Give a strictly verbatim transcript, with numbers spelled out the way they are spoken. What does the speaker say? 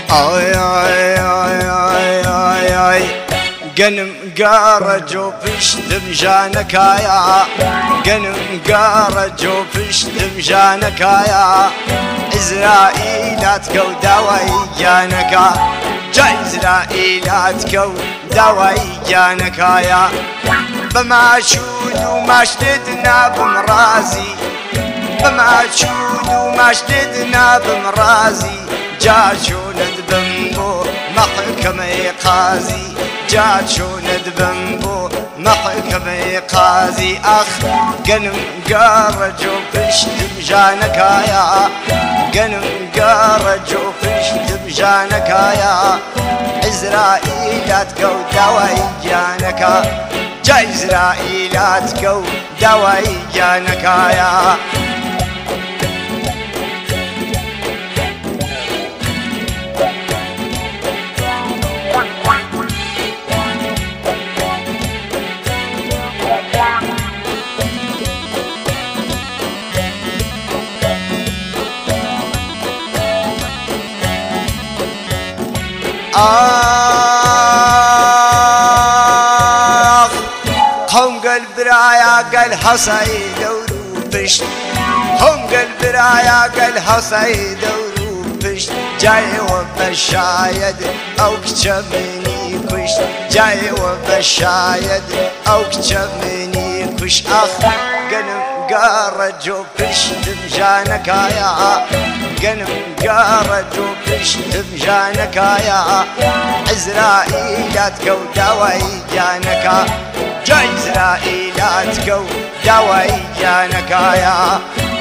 آی آی آی آی آی آی گەنم گارە جۆ پشتم ژانەکایە گەنم گارە جۆ پشتم ژانەکایە ئیزرائیلات کەوت داوای گیانەکە جا ئیزرائیلات کەوت داوای گیانەکایە بە ماچود و ماش لێت نابم ڕازی بە ماچود و ماش لێت نابم ڕازی جا چۆنت بم بۆ مەحکەمەی قازی جا چۆنت بم بۆ مەحکەمەی قازی ئەخ گەنم گارە جۆ پشتم ژانەکایە گەنم گارە جۆ پشتم ژانەکایە ئیزرائیلات کەوت داوای گیانەکە جا ئیزرائیلات کەوت داوای گیانەکایە آخ قوم قل برايا قل حصي دورو بشت قوم قل برايا قل حصي دورو بشت جاي وبشايد او كشمني كش جاي وبشايد او كشمني كش اخ قلم قارة جو بشتم ژانەکایە گەنم گارە جۆ پشتم ژانەکایە ئیزرائیلات کەوت داوای گیانەکە جا ئیزرائیلات کەوت داوای گیانەکایە